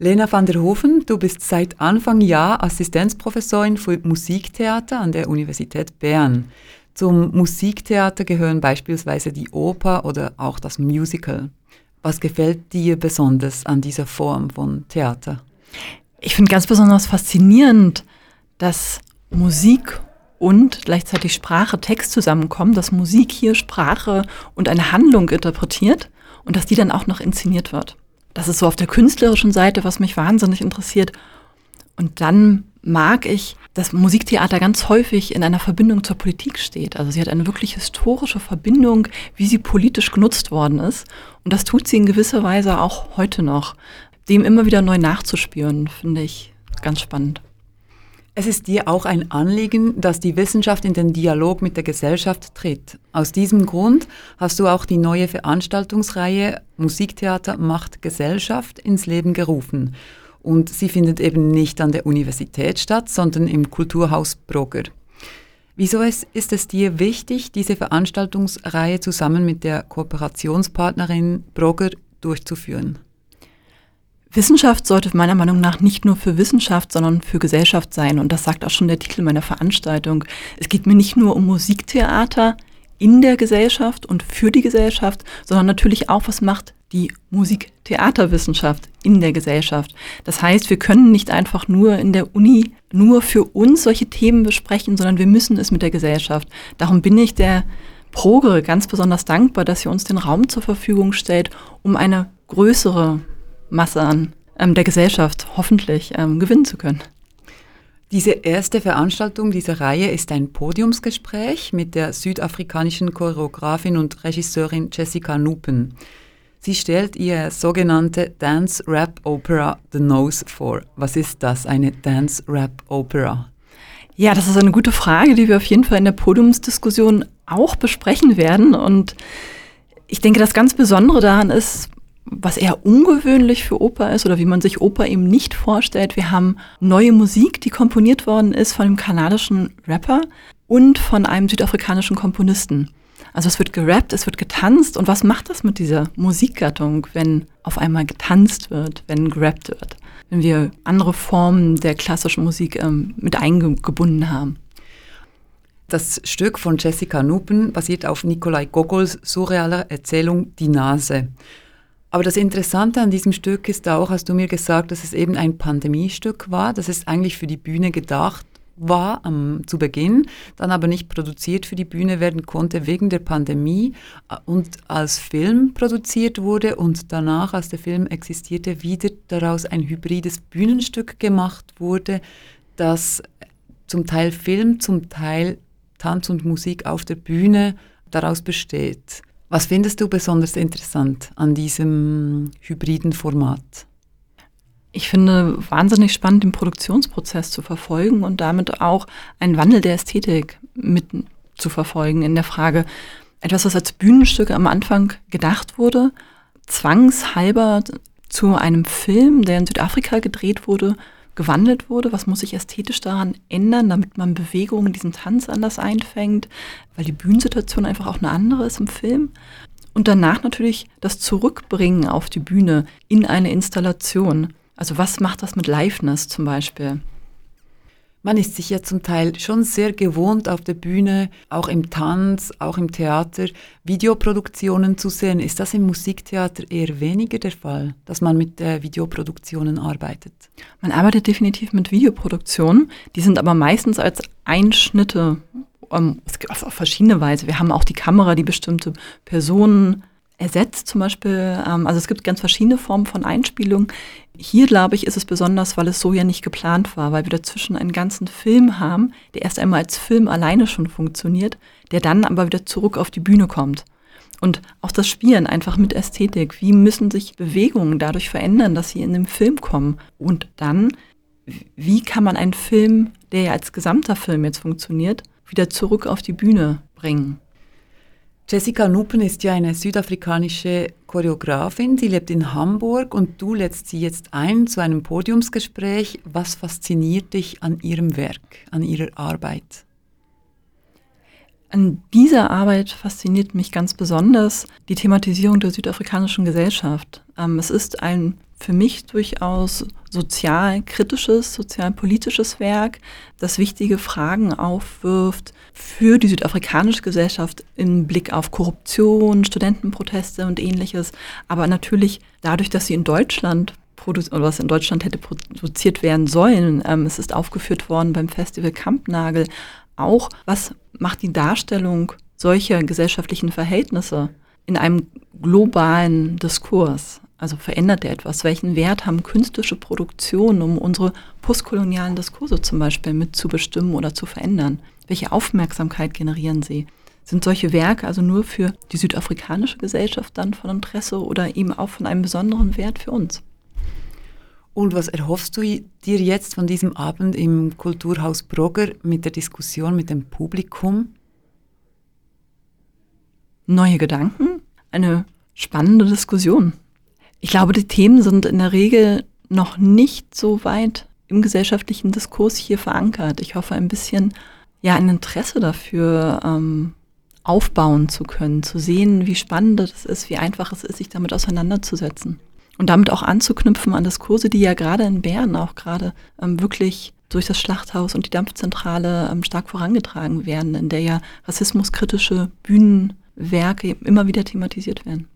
Lena van der Hoven, du bist seit Anfang Jahr Assistenzprofessorin für Musiktheater an der Universität Bern. Zum Musiktheater gehören beispielsweise die Oper oder auch das Musical. Was gefällt dir besonders an dieser Form von Theater? Ich finde ganz besonders faszinierend, dass Musik und gleichzeitig Sprache, Text zusammenkommen, dass Musik hier Sprache und eine Handlung interpretiert und dass die dann auch noch inszeniert wird. Das ist so auf der künstlerischen Seite, was mich wahnsinnig interessiert. Und dann mag ich, dass Musiktheater ganz häufig in einer Verbindung zur Politik steht. Also sie hat eine wirklich historische Verbindung, wie sie politisch genutzt worden ist. Und das tut sie in gewisser Weise auch heute noch. Dem immer wieder neu nachzuspüren, finde ich ganz spannend. Es ist dir auch ein Anliegen, dass die Wissenschaft in den Dialog mit der Gesellschaft tritt. Aus diesem Grund hast du auch die neue Veranstaltungsreihe Musiktheater macht Gesellschaft ins Leben gerufen. Und sie findet eben nicht an der Universität statt, sondern im Kulturhaus Brogger. Wieso ist es dir wichtig, diese Veranstaltungsreihe zusammen mit der Kooperationspartnerin Brogger durchzuführen? Wissenschaft sollte meiner Meinung nach nicht nur für Wissenschaft, sondern für Gesellschaft sein. Und das sagt auch schon der Titel meiner Veranstaltung. Es geht mir nicht nur um Musiktheater in der Gesellschaft und für die Gesellschaft, sondern natürlich auch, was macht die Musiktheaterwissenschaft in der Gesellschaft. Das heißt, wir können nicht einfach nur in der Uni nur für uns solche Themen besprechen, sondern wir müssen es mit der Gesellschaft. Darum bin ich der Brogger ganz besonders dankbar, dass sie uns den Raum zur Verfügung stellt, um eine größere Masse an der Gesellschaft hoffentlich gewinnen zu können. Diese erste Veranstaltung dieser Reihe ist ein Podiumsgespräch mit der südafrikanischen Choreografin und Regisseurin Jessica Nupen. Sie stellt ihr sogenannte Dance-Rap-Opera The Nose vor. Was ist das, eine Dance-Rap-Opera? Ja, das ist eine gute Frage, die wir auf jeden Fall in der Podiumsdiskussion auch besprechen werden. Und ich denke, das ganz Besondere daran ist, was eher ungewöhnlich für Oper ist oder wie man sich Oper eben nicht vorstellt. Wir haben neue Musik, die komponiert worden ist von einem kanadischen Rapper und von einem südafrikanischen Komponisten. Also es wird gerappt, es wird getanzt. Und was macht das mit dieser Musikgattung, wenn auf einmal getanzt wird, wenn gerappt wird, wenn wir andere Formen der klassischen Musik mit eingebunden haben? Das Stück von Jessica Nupen basiert auf Nikolai Gogols surrealer Erzählung Die Nase. Aber das Interessante an diesem Stück ist auch, hast du mir gesagt, dass es eben ein Pandemiestück war, dass es eigentlich für die Bühne gedacht war zu Beginn, dann aber nicht produziert für die Bühne werden konnte wegen der Pandemie und als Film produziert wurde und danach, als der Film existierte, wieder daraus ein hybrides Bühnenstück gemacht wurde, das zum Teil Film, zum Teil Tanz und Musik auf der Bühne daraus besteht. Was findest du besonders interessant an diesem hybriden Format? Ich finde wahnsinnig spannend, den Produktionsprozess zu verfolgen und damit auch einen Wandel der Ästhetik mit zu verfolgen in der Frage, etwas, was als Bühnenstück am Anfang gedacht wurde, zwangshalber zu einem Film, der in Südafrika gedreht wurde, gewandelt wurde. Was muss sich ästhetisch daran ändern, damit man Bewegungen, diesen Tanz anders einfängt, weil die Bühnensituation einfach auch eine andere ist im Film. Und danach natürlich das Zurückbringen auf die Bühne in eine Installation. Also was macht das mit Liveness zum Beispiel? Man ist sich ja zum Teil schon sehr gewohnt, auf der Bühne, auch im Tanz, auch im Theater, Videoproduktionen zu sehen. Ist das im Musiktheater eher weniger der Fall, dass man mit Videoproduktionen arbeitet? Man arbeitet definitiv mit Videoproduktionen. Die sind aber meistens als Einschnitte auf verschiedene Weise. Wir haben auch die Kamera, die bestimmte Personen ersetzt zum Beispiel. Also es gibt ganz verschiedene Formen von Einspielung. Hier, glaube ich, ist es besonders, weil es so ja nicht geplant war, weil wir dazwischen einen ganzen Film haben, der erst einmal als Film alleine schon funktioniert, der dann aber wieder zurück auf die Bühne kommt. Und auch das Spielen einfach mit Ästhetik. Wie müssen sich Bewegungen dadurch verändern, dass sie in den Film kommen? Und dann, wie kann man einen Film, der ja als gesamter Film jetzt funktioniert, wieder zurück auf die Bühne bringen? Jessica Nupen ist ja eine südafrikanische Choreografin. Sie lebt in Hamburg und du lädst sie jetzt ein zu einem Podiumsgespräch. Was fasziniert dich an ihrem Werk, an ihrer Arbeit? An dieser Arbeit fasziniert mich ganz besonders die Thematisierung der südafrikanischen Gesellschaft. Es ist ein für mich durchaus sozialkritisches, sozialpolitisches Werk, das wichtige Fragen aufwirft für die südafrikanische Gesellschaft im Blick auf Korruption, Studentenproteste und Ähnliches. Aber natürlich dadurch, dass sie in Deutschland oder was in Deutschland hätte produziert werden sollen, es ist aufgeführt worden beim Festival Kampnagel, auch was macht die Darstellung solcher gesellschaftlichen Verhältnisse in einem globalen Diskurs? Also verändert er etwas? Welchen Wert haben künstlerische Produktionen, um unsere postkolonialen Diskurse zum Beispiel mitzubestimmen oder zu verändern? Welche Aufmerksamkeit generieren sie? Sind solche Werke also nur für die südafrikanische Gesellschaft dann von Interesse oder eben auch von einem besonderen Wert für uns? Und was erhoffst du dir jetzt von diesem Abend im Kulturhaus Brogger mit der Diskussion mit dem Publikum? Neue Gedanken, eine spannende Diskussion. Ich glaube, die Themen sind in der Regel noch nicht so weit im gesellschaftlichen Diskurs hier verankert. Ich hoffe, ein bisschen ein Interesse dafür aufbauen zu können, zu sehen, wie spannend es ist, wie einfach es ist, sich damit auseinanderzusetzen. Und damit auch anzuknüpfen an Diskurse, die ja gerade in Bern auch gerade wirklich durch das Schlachthaus und die Dampfzentrale stark vorangetragen werden, in der ja rassismuskritische Bühnenwerke immer wieder thematisiert werden.